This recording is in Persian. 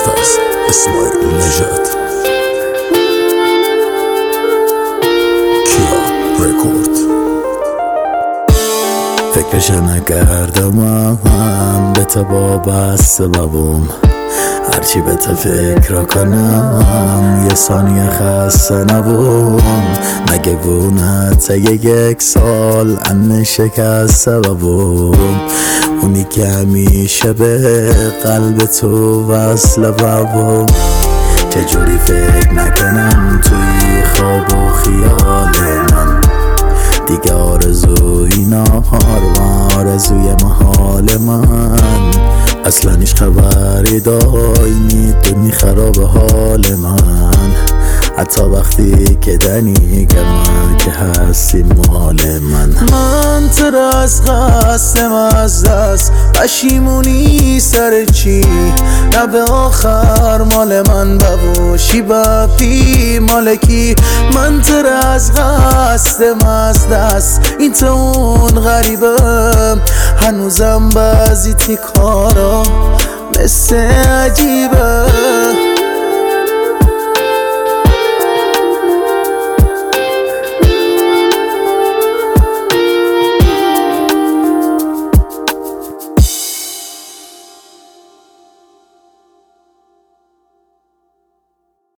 است اسماعیل نژاد. کیا رکورد. فکرش نکردم به تو بابست بابوم، هرچی به تو فکر کنم یه ثانیه خسته نبوم. مگه بونت یک سال ان شکست بابوم، اونی که همیشه به قلب تو وصل بابوم. چجوری فکر نکنم توی خواب و خیال من دیگه آرزوی نهار و آرزوی محال من. اصلا هیچ خبری دای میدونی خراب حال من، حتی وقتی که دنی که من که هستی محال من تو را از قصدم از دست پشیمونی سر چی، نه به آخر مال من ببوشی بپی مالکی. من تو را از قصدم از دست این تو اون غریبم، هنوزم بعضی تیکارا مثل عجیبه.